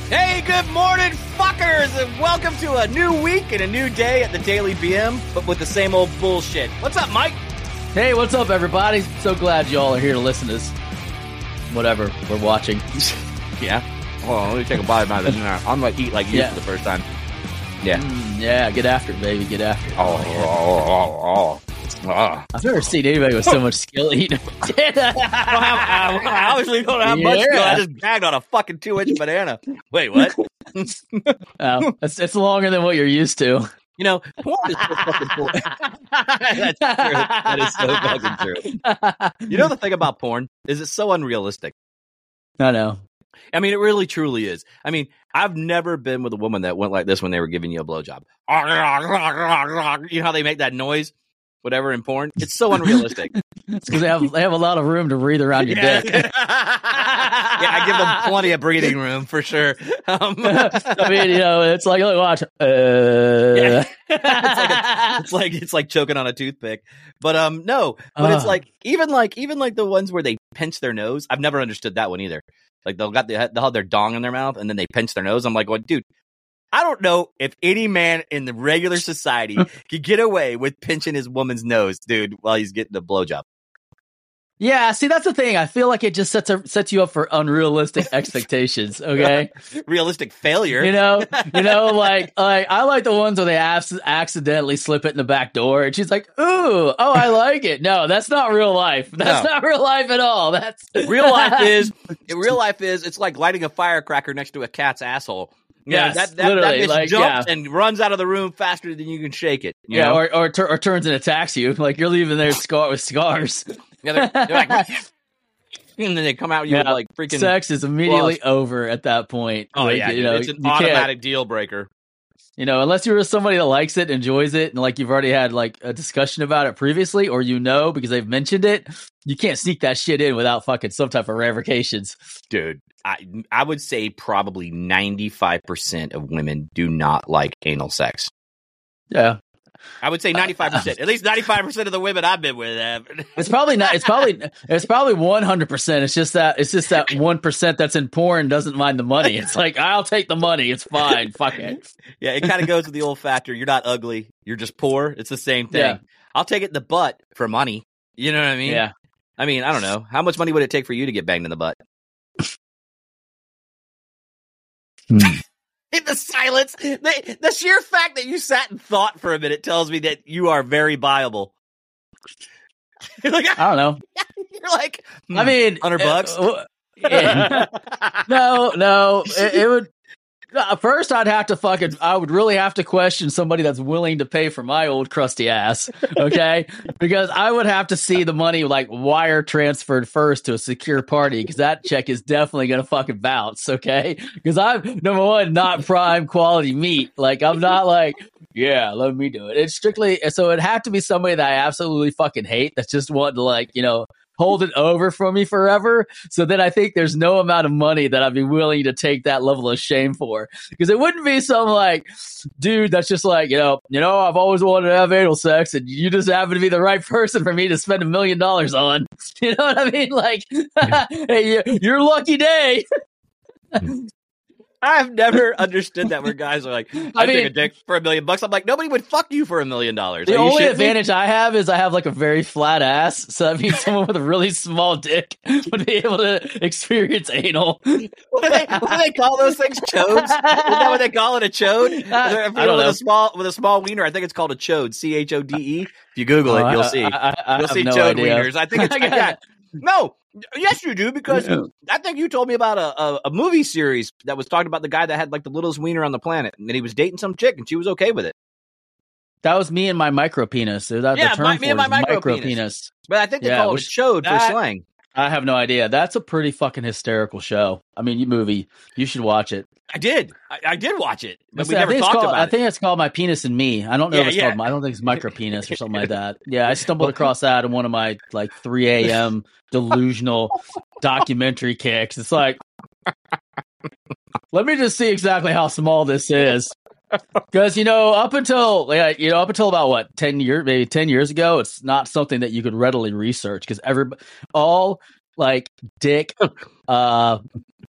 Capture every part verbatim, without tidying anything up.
Hey, good morning, fuckers, and welcome to a new week and a new day at the Daily B M, but with the same old bullshit. What's up, Mike? Hey, what's up, everybody? So glad y'all are here to listen to this. Whatever we're watching. Yeah. Hold on, let me take a bite of my dinner. I'm like eat like you Yeah. for the first time. Yeah. Mm, yeah, get after it, baby. Get after it. Oh, yeah. oh, oh, oh, oh. I've never seen anybody with so much skill eating. I, don't have, I, I obviously don't have much Yeah. skill. I just gagged on a fucking two-inch banana. Wait, what? Oh, it's, it's longer than what you're used to. You know, porn is so fucking cool. That's true. That is so fucking true. You know the thing about porn is it's so unrealistic. I know. I mean, it really, truly is. I mean, I've never been with a woman that went like this when they were giving you a blowjob. You know how they make that noise, whatever, in porn? It's so unrealistic. It's because they have they have a lot of room to breathe around your Yeah. dick. Yeah, I give them plenty of breathing room for sure. Um, I mean, you know, it's like, look, watch. Uh... Yeah. it's, like a, it's like it's like choking on a toothpick. But um, no, but it's Uh. like even like even like the ones where they pinch their nose. I've never understood that one either. Like they'll got the, they'll have their dong in their mouth and then they pinch their nose. I'm like, well, dude, I don't know if any man in the regular society could get away with pinching his woman's nose, dude, while he's getting a blowjob. Yeah, see, that's the thing. I feel like it just sets a, sets you up for unrealistic expectations. Okay, Realistic failure. you know, you know, like like I like the ones where they abs- accidentally slip it in the back door, and she's like, "Ooh, oh, I like it." No, that's not real life. That's No. not real life at all. That's Real life is in real life is it's like lighting a firecracker next to a cat's asshole. You know, Yes, that that, that literally, bitch like, jumps yeah. and runs out of the room faster than you can shake it. You yeah, know? or or, tur- or turns and attacks you. Like you're leaving there scar with scars. Yeah, they're, they're like, and then they come out you with Yeah, like freaking. Sex is immediately over at that point. Oh Like, yeah, you dude, know, it's an you can't- automatic deal breaker. You know, unless you're somebody that likes it, enjoys it, and like you've already had like a discussion about it previously, or you know because they've mentioned it, you can't sneak that shit in without fucking some type of ramifications. Dude, I I would say probably ninety-five percent of women do not like anal sex. Yeah, I would say ninety-five percent. At least ninety-five percent of the women I've been with have. it's probably not. It's probably it's probably one hundred percent. It's just that it's just that one percent that's in porn doesn't mind the money. It's like I'll take the money. It's fine. Fuck it. Yeah, it kind of goes with the old factor. You're not ugly. You're just poor. It's the same thing. Yeah. I'll take it in the butt for money. You know what I mean? Yeah. I mean, I don't know. How much money would it take for you to get banged in the butt? Hmm. In the silence, the, the sheer fact that you sat and thought for a minute tells me that you are very viable. You're like, I don't know. you're like, I mean, hundred bucks. uh, yeah. No, no. It, it would. uh, First, I'd have to fucking. I would really have to question somebody that's willing to pay for my old crusty ass. Okay, because I would have to see the money like wire transferred first to a secure party because that check is definitely gonna fucking bounce. Okay, because I'm number one, not prime quality meat. Like I'm not like. Yeah, let me do it. It's strictly so it had to be somebody that I absolutely fucking hate that's just wanting to like, you know, hold it over for me forever. So then I think there's no amount of money that I'd be willing to take that level of shame for. Because it wouldn't be some like dude that's just like, you know, you know, I've always wanted to have anal sex and you just happen to be the right person for me to spend a million dollars on. You know what I mean? Like hey, your lucky day. I've never understood that where guys are like, I, I take mean- a dick for a million bucks. I'm like, nobody would fuck you for a million dollars. The Are you only shitting me? advantage I have is I have like a very flat ass, so that means someone with a really small dick would be able to experience anal. What do they, what do they call those things? Chodes? Is that what they call it? A chode? If I you're don't with know. a small with a small wiener, I think it's called a chode. C H O D E. If you Google Oh, it, you'll I- see. I, I, I You'll have see no chode idea. wieners. I think it's I got- yeah. No, yes, you do because I think you told me about a, a, a movie series that was talking about the guy that had like the littlest wiener on the planet, and he was dating some chick, and she was okay with it. That was me and my micro penis. That Yeah, the term my- for me and it my is micro micro penis. penis. But I think they Yeah, call it a which- chode for that- slang. I have no idea. That's a pretty fucking hysterical show. I mean, you movie. You should watch it. I did. I, I did watch it, but we I never think it's talked called, about I think it's called My Penis and Me. I don't know Yeah, if it's yeah. called. I don't think it's micro penis or something like that. Yeah, I stumbled across that in one of my like three a.m. delusional documentary kicks. It's like, let me just see exactly how small this is. Because you know, up until like, you know, up until about what ten years, maybe ten years ago, it's not something that you could readily research because every all like dick, uh,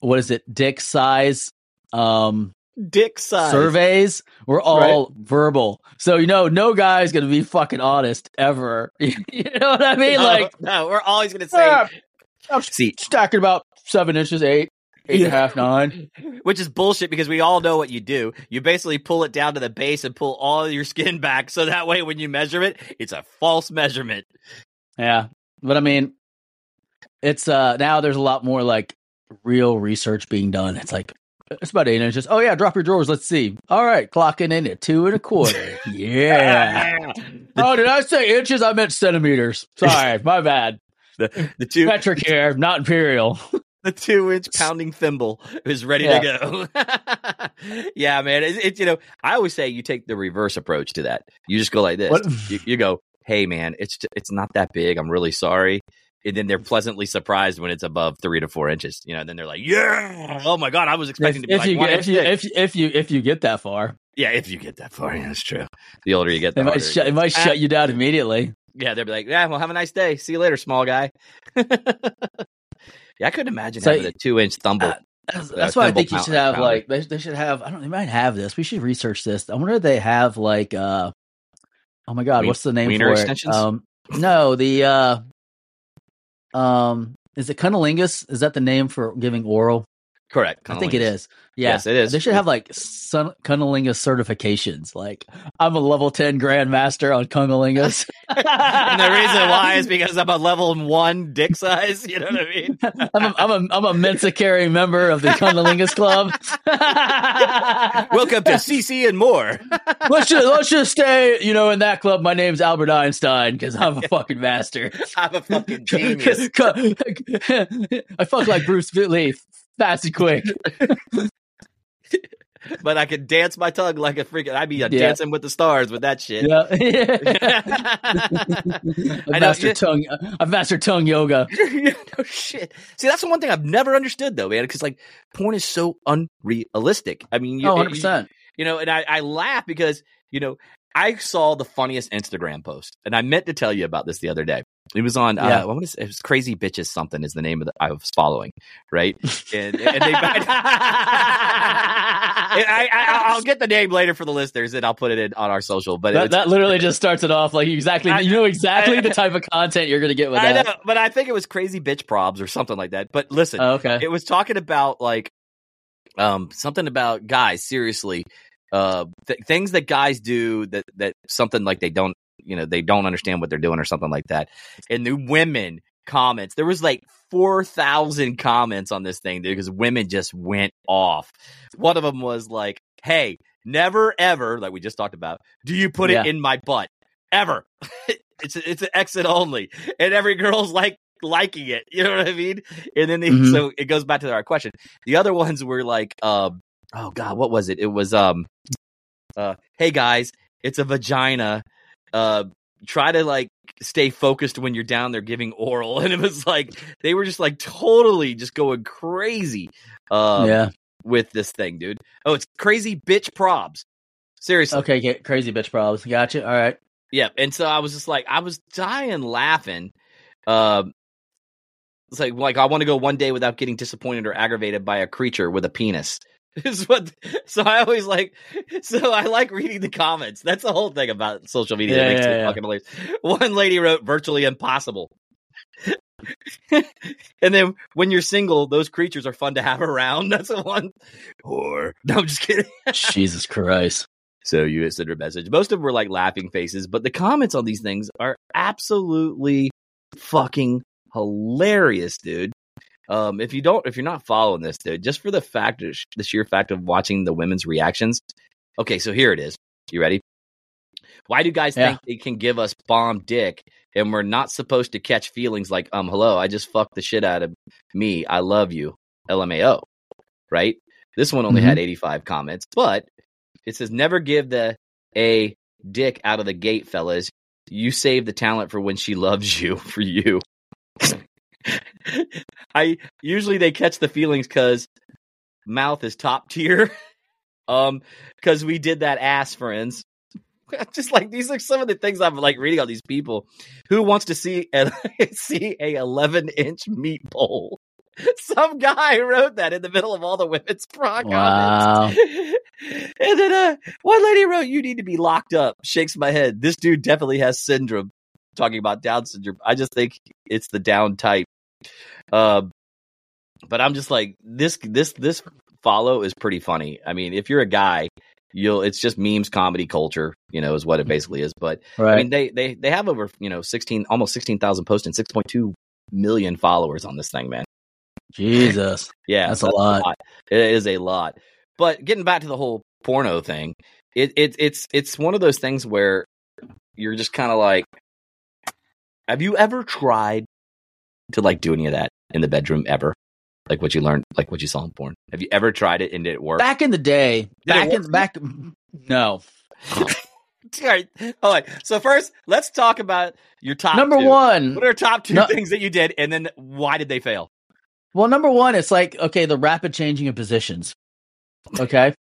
what is it, dick size um, dick size surveys were all right. verbal. So, you know, no guy's going to be fucking honest ever. You know what I mean? No, like, no, we're always going to say, yeah, I'm see, stacking about seven inches, eight. Eight yeah. and a half, nine. Which is bullshit because we all know what you do. You basically pull it down to the base and pull all your skin back so that way when you measure it, it's a false measurement. Yeah. But I mean, it's uh now there's a lot more like real research being done. It's like, it's about eight inches. Oh yeah, drop your drawers. Let's see. All right, clocking in at two and a quarter. Yeah. Oh, did I say inches? I meant centimeters. Sorry, my bad. The, the two metric here, not imperial. The two-inch pounding thimble is ready yeah. to go. Yeah, man. It's it, you know, I always say you take the reverse approach to that. You just go like this. You, you go, hey, man, it's it's not that big. I'm really sorry. And then they're pleasantly surprised when it's above three to four inches. You know, and then they're like, yeah, oh my god, I was expecting if, to be if like you one get, inch if you, thick. if, if you if you get that far. Yeah, if you get that far, yeah, that's true. The older you get, the it harder might, shut, it, it might shut you down immediately. Yeah, they'll be like, yeah, well, have a nice day. See you later, small guy. Yeah, I couldn't imagine so, having a two-inch thumble. Uh, that's that's uh, why I think you should have, pound. like, they, they should have, I don't know, they might have this. We should research this. I wonder if they have, like, uh, oh my God, Wien- what's the name Wiener for extensions? it? Um, no, the, uh, um, is it cunnilingus? Is that the name for giving oral? Correct. I think it is. Yeah. Yes, it is. They should have like son- cunnilingus certifications. Like, I'm a level ten grandmaster on cunnilingus. And the reason why is because I'm a level one dick size. You know what I mean? I'm a, I'm a, I'm a Mensa carrying member of the Cunnilingus Club. Welcome to C C and more. let's just let's just stay, you know, in that club. My name's Albert Einstein because I'm a fucking master. I'm a fucking genius. I fuck like Bruce Lee. Fast and quick. But I could dance my tongue like a freaking. I'd be yeah. dancing with the stars with that shit. Yeah. I mastered tongue. I've mastered tongue yoga. No shit. See, that's the one thing I've never understood though, man. Because like porn is so unrealistic. I mean, you, oh, one hundred percent. You, you know, and I, I laugh because you know I saw the funniest Instagram post, and I meant to tell you about this the other day. It was on, yeah. uh, I want to say, it was Crazy Bitches something is the name of the I was following, right? And, and they, and I, I, I'll get the name later for the listeners, and I'll put it in on our social. But that, that literally just starts it off like exactly, I, you know exactly I, the type of content you're going to get with I that. Know, but I think it was Crazy Bitch Probs or something like that. But listen, oh, okay, it was talking about like um something about guys, seriously, uh, th- things that guys do that that something like they don't. You know, they don't understand what they're doing or something like that. And the women comments, there was like four thousand comments on this thing, dude, because women just went off. One of them was like, hey, never, ever, like we just talked about, do you put yeah. it in my butt? Ever. it's a, it's an exit only. And every girl's like liking it. You know what I mean? And then they, mm-hmm. so it goes back to our question. The other ones were like, um, oh God, what was it? It was, um, uh, hey guys, it's a vagina. Uh, try to like stay focused when you're down there giving oral. And it was like, they were just like totally just going crazy. Um, yeah. With this thing, dude. Oh, it's Crazy Bitch Probs. Seriously. Okay. Get Crazy Bitch Probs. Gotcha. All right. Yeah. And so I was just like, I was dying laughing. Um, it's like, like I want to go one day without getting disappointed or aggravated by a creature with a penis. Is what so I always like so I like reading the comments. That's the whole thing about social media yeah, that makes yeah, me yeah. fucking hilarious. One lady wrote virtually impossible. And then when you're single, those creatures are fun to have around. That's the one. Or no, I'm just kidding. Jesus Christ. So you sent her a message. Most of them were like laughing faces, but the comments on these things are absolutely fucking hilarious, dude. Um, if you don't, if you're not following this, dude, just for the fact, the sheer fact of watching the women's reactions. Okay, so here it is. You ready? Why do guys yeah. think they can give us bomb dick and we're not supposed to catch feelings like, um, hello, I just fucked the shit out of me. I love you. L M A O. Right? This one only mm-hmm. had eighty-five comments, but it says never give the a dick out of the gate, fellas. You save the talent for when she loves you for you. I usually they catch the feelings because mouth is top tier. um, because we did that ass, friends. Just like these are some of the things I'm like reading on these people. Who wants to see a see a eleven inch meat bowl? Some guy wrote that in the middle of all the women's bra Wow. comments. And then uh, one lady wrote, "You need to be locked up." Shakes my head. This dude definitely has syndrome. Talking about Down syndrome. I just think it's the down type. Uh, but I'm just like, this this this follow is pretty funny. I mean, if you're a guy, you'll it's just memes, comedy, culture, you know, is what it basically is. But Right. I mean, they they they have over, you know, sixteen almost sixteen thousand posts and six point two million followers on this thing, man. Jesus. Yeah, That's a lot. It is a lot. But getting back to the whole porno thing, it, it it's it's one of those things where you're just kind of like, have you ever tried to like do any of that in the bedroom ever? Like what you learned, like what you saw in porn. Have you ever tried it and did it work? Back in the day, Did it back work? in back, no. All right. All right. So first, let's talk about your top Number two. one. What are top two No- things that you did, and then why did they fail? Well, number one, it's like, okay, the rapid changing of positions. Okay.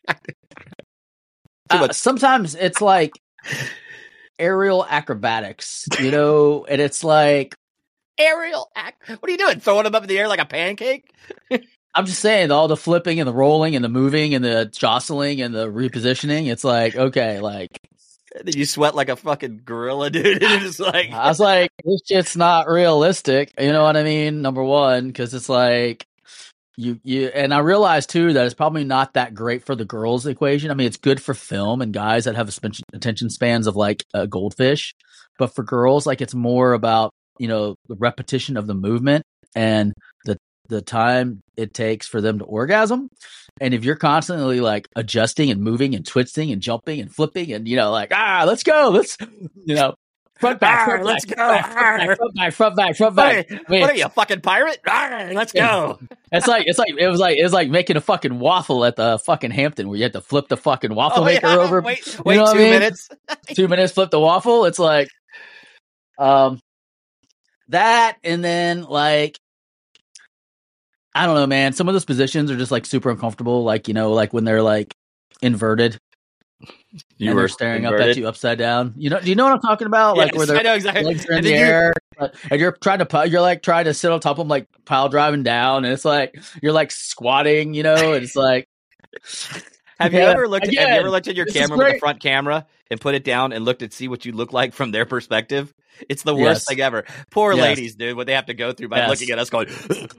Too Uh, much. sometimes it's like aerial acrobatics, you know, and it's like, Aerial act. What are you doing? Throwing them up in the air like a pancake? I'm just saying, all the flipping and the rolling and the moving and the jostling and the repositioning. It's like, okay, like, And then you sweat like a fucking gorilla, dude. And it's like, I was like, this shit's not realistic. You know what I mean? Number one, because it's like, you, you, and I realized too that it's probably not that great for the girls' equation. I mean, it's good for film and guys that have a sp- attention spans of like a goldfish, but for girls, like it's more about, you know, the repetition of the movement and the the time it takes for them to orgasm. And if you're constantly like adjusting and moving and twisting and jumping and flipping and, you know, like, ah, let's go, let's, you know, front back, front Arr, let's back, go. front back, front back, front back, front what back. are, you, I mean, what are you, a fucking pirate? Arr, let's go. it's like it's like it was like it was like making a fucking waffle at the fucking Hampton where you had to flip the fucking waffle Oh, maker yeah. over. Wait, You wait know what two I mean? minutes. Two minutes, flip the waffle. It's like, um, that, and then like, I don't know, man. Some of those positions are just like super uncomfortable. Like, you know, like when they're like inverted You and were they're staring up inverted? at you upside down. You know, do you know what I'm talking about? Like Yes, where their I know exactly. legs are in And the then you- air, and you're trying to pi- you're like trying to sit on top of them, like pile driving down, and it's like you're like squatting, you know, and it's like. Have you Yeah. ever looked? At, have you Again, ever looked at your this is camera with the great. front camera and put it down and looked at see what you look like from their perspective? It's the worst Yes. thing ever. Poor Yes. ladies, dude, what they have to go through by Yes. looking at us going.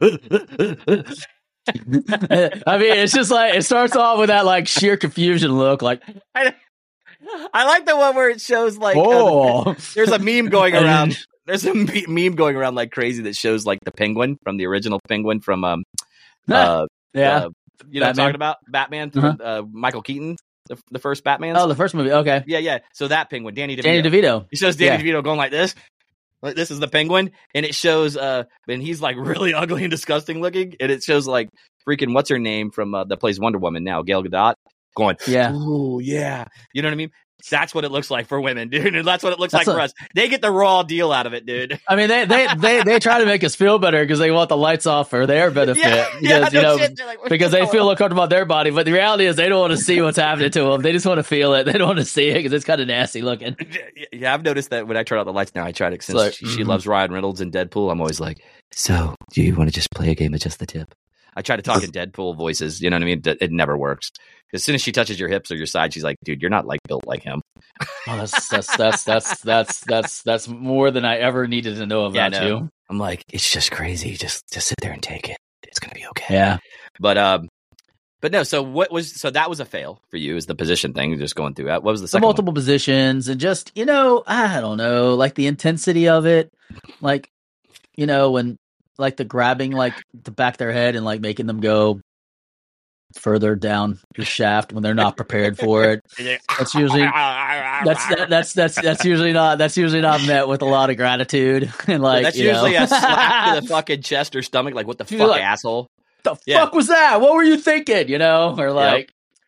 I mean, it's just like it starts off with that like sheer confusion look, like I, I like the one where it shows like uh, oh, there's a meme going And- around. There's a me- meme going around like crazy that shows like the penguin from the original penguin from um uh, yeah. uh, you know what I'm Batman. talking about Batman from Uh-huh. uh, Michael Keaton, the, the first Batman. Oh, the first movie. Okay, yeah, yeah. So that penguin, Danny DeVito. Danny DeVito. He shows Danny DeVito going like this. Like this is the penguin, and it shows uh and he's like really ugly and disgusting looking, and it shows like freaking what's her name from uh, that plays Wonder Woman now, Gal Gadot, going, Yeah. oh yeah, you know what I mean? That's what it looks like for women, dude, and that's what it looks That's like a- for us. They get the raw deal out of it, dude. I mean, they they they they try to make us feel better because they want the lights off for their benefit. yeah, because, yeah, you no know, shit. They're like, "What's because they going feel on?" uncomfortable about their body, but the reality is they don't want to see what's happening to them. They just want to feel it. They don't want to see it because it's kind of nasty looking. Yeah, I've noticed that when I turn out the lights now, I try to since like, she, she mhm. loves Ryan Reynolds and Deadpool. I'm always like, so do you want to just play a game of just the tip? I try to talk in Deadpool voices. You know what I mean? It, it never works. As soon as she touches your hips or your side, she's like, dude, you're not like built like him. Oh, that's that's that's that's that's that's that's more than I ever needed to know Yeah, about I know. you. I'm like, it's just crazy. Just just sit there and take it. It's gonna be okay. Yeah. But um, but no. So what was so that was a fail for you? Is the position thing just going through that? What was the The second multiple positions and just, you know, I don't know, like the intensity of it, like, you know, when like the grabbing like the back of their head and like making them go further down your shaft when they're not prepared for it. one? That's usually that's that, that's that's that's usually not that's usually not met with a lot of gratitude and like that's you usually know. a slap to the fucking chest or stomach. Like, what the You're fuck, like, asshole? the Yeah. fuck was that? What were you thinking? You know, or like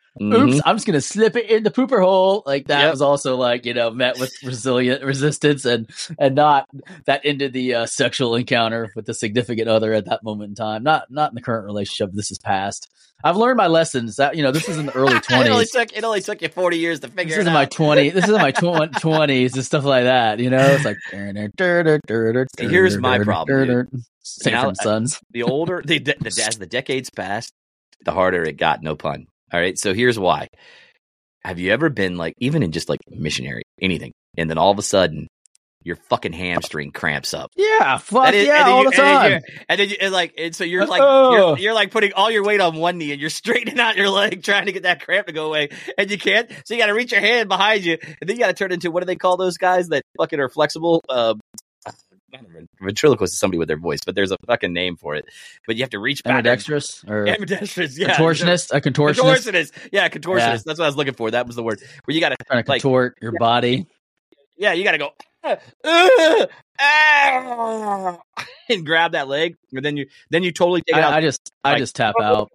Oops, mm-hmm. I'm just gonna slip it in the pooper hole. Like that yep. was also like, you know, met with resilient resistance and and not that ended the uh, sexual encounter with the significant other at that moment in time. Not not in the current relationship. This is past. I've learned my lessons. That you know, this is in the early twenties. it only took it only took you forty years to figure this it out. out. This is my twenty. This is my twenties and stuff like that. You know, it's like. Here's my problem. Sanford Sons. The older the, the as the decades passed, the harder it got. No pun. All right, so here's why. Have you ever been like, even in just like missionary, anything, and then all of a sudden your fucking hamstring cramps up? Yeah, fuck is, yeah, all you, the time. And, and then you, and like, and so you're like, oh. you're, you're like putting all your weight on one knee and you're straightening out your leg trying to get that cramp to go away, and you can't. So you got to reach your hand behind you, and then you got to turn into, what do they call those guys that fucking are flexible? Um, ventriloquist is somebody with their voice, but there's a fucking name for it. But you have to reach back. Ambidextrous or ambidextrous, yeah. Contortionist, a contortionist. Contortionist, yeah, contortionist. Yeah. That's what I was looking for. That was the word. Where you got to like, contort your body. Yeah, you got to go uh, uh, uh, and grab that leg, and then you then you totally take it I, out. I just I like, just tap oh, out.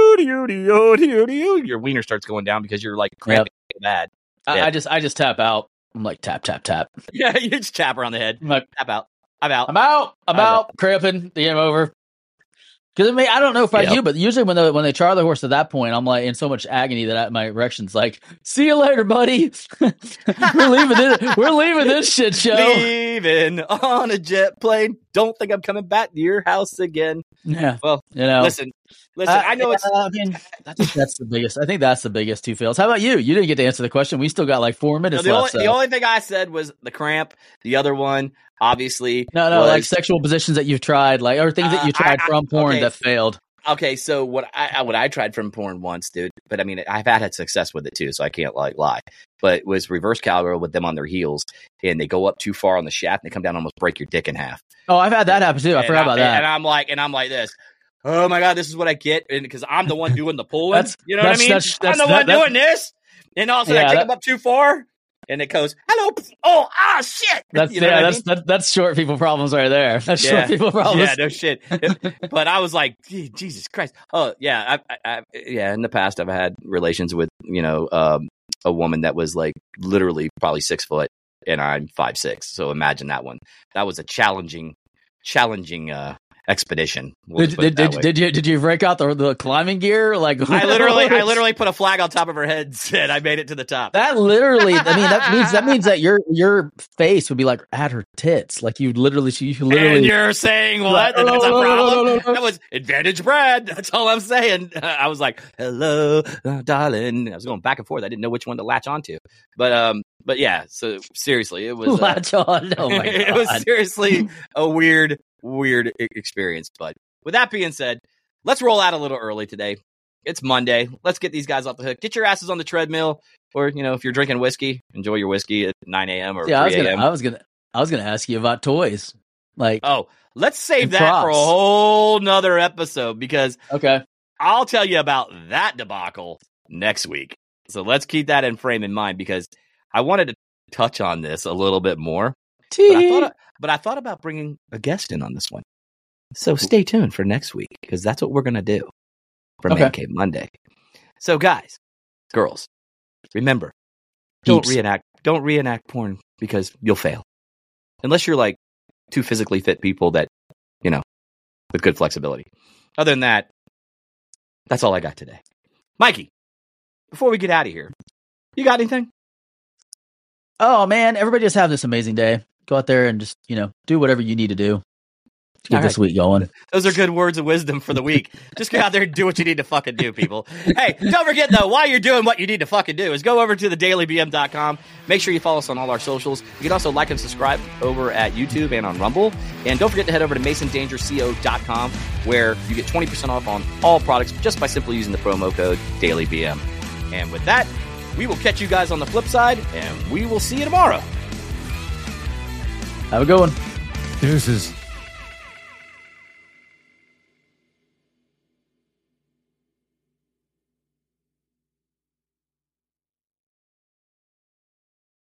Your wiener starts going down because you're like cramping yep. bad. I, I just I just tap out. I'm like tap tap tap. Yeah, you just tap her on the head. I'm like tap out. I'm out. I'm out. I'm, I'm out. out. Cramping. The game over. Because I mean, I don't know if I yep. you, but usually when they when they try the horse at that point, I'm like in so much agony that I, my erection's like, "See you later, buddy. we're leaving this. We're leaving this shit show. Leaving on a jet plane. Don't think I'm coming back to your house again." Yeah. Well, you know, listen, listen. Uh, I know yeah, it's. I mean, I think that's the biggest. I think that's the biggest two fails. How about you? You didn't get to answer the question. We still got like four minutes no, the left. Only, so. The only thing I said was the cramp. The other one, obviously, no, no, was, like sexual positions that you've tried, like or things uh, that you tried I, from porn okay. that failed. Okay, so what I what I tried from porn once, dude, but I mean I've had, had success with it too, so I can't like lie. But it was reverse cowgirl with them on their heels, and they go up too far on the shaft, and they come down and almost break your dick in half. Oh, I've had that happen too. I and forgot I, about that. And I'm like, and I'm like this. Oh my god, this is what I get, and because I'm the one doing the pulling. you know what I mean? That's, that's, I'm the that, one that, doing this, and all of a sudden yeah, I take that, them up too far. And it goes, hello, oh, ah, shit. That's you know yeah, that's I mean? that, that's short people problems right there. That's yeah. short people problems. Yeah, no shit. But I was like, Jesus Christ. Oh, yeah, I, I, I, yeah. In the past, I've had relations with, you know, um, a woman that was like literally probably six foot, and I'm five six. So imagine that one. That was a challenging, challenging uh, expedition. We'll did did, did, did you did you break out the the climbing gear? Like I literally I literally put a flag on top of her head and said I made it to the top. That literally, I mean, that means that means that your your face would be like at her tits, like you literally, you literally. And you're saying what? Like, that's a problem. That was advantage, Brad. That's all I'm saying. I was like, "Hello, uh, darling." I was going back and forth. I didn't know which one to latch onto, but um, but yeah. So seriously, it was latch uh, on. Oh my god, it was seriously a weird. Weird experience, but with that being said, let's roll out a little early today. It's Monday. Let's get these guys off the hook. Get your asses on the treadmill, or you know, if you're drinking whiskey, enjoy your whiskey at nine a.m. or yeah, three a.m. I was gonna, I was gonna ask you about toys. Like, oh, let's save that props. for a whole nother episode because okay, I'll tell you about that debacle next week. So let's keep that in frame in mind because I wanted to touch on this a little bit more. But I, thought, but I thought about bringing a guest in on this one. So stay tuned for next week because that's what we're going to do for okay. Man Cave Monday. So guys, girls, remember, don't Peeps. reenact don't reenact porn because you'll fail. Unless you're like two physically fit people that, you know, with good flexibility. Other than that, that's all I got today. Mikey, before we get out of here, you got anything? Oh man, everybody just have this amazing day. Go out there and just, you know, do whatever you need to do to get All this right. week going. Those are good words of wisdom for the week. Just go out there and do what you need to fucking do, people. Hey, don't forget, though, while you're doing what you need to fucking do is go over to the daily b m dot com. Make sure you follow us on all our socials. You can also like and subscribe over at YouTube and on Rumble. And don't forget to head over to mason danger co dot com where you get twenty percent off on all products just by simply using the promo code DailyBM. And with that, we will catch you guys on the flip side, and we will see you tomorrow. Have a good one. Deuces.